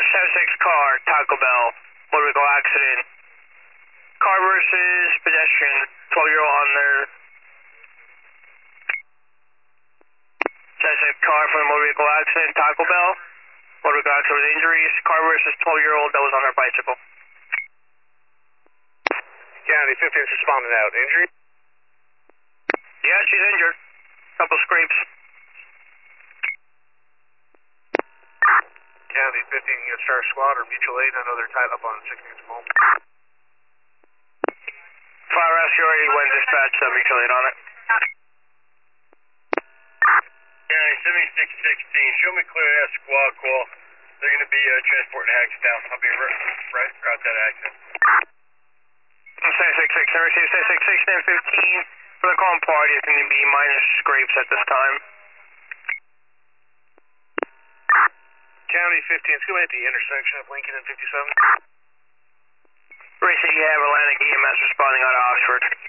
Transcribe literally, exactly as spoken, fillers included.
seven six car, Taco Bell, motor vehicle accident. Car versus pedestrian, twelve year old on there. seven six car from the motor vehicle accident, Taco Bell. Motor vehicle accident with injuries. Car versus twelve year old that was on her bicycle. County fifteen is responding out. Injury? Yeah, she's injured. Couple scrapes. County fifteen, you start squad or mutual aid. I know they're tied up on sixteenth mall. Fire rescue already went dispatch, so mutual aid on it. County seventy-six sixteen, show me clear that squad call. They're going to be uh, transporting Hagstown. I'll be right, right throughout that accident. seven six six, I received seven six six and fifteen. For the calm party, it's going to be minor scrapes at this time. County fifteen, it's going to hit the intersection of Lincoln and fifty-seven. Racing, you have Atlantic E M S responding out of Oxford.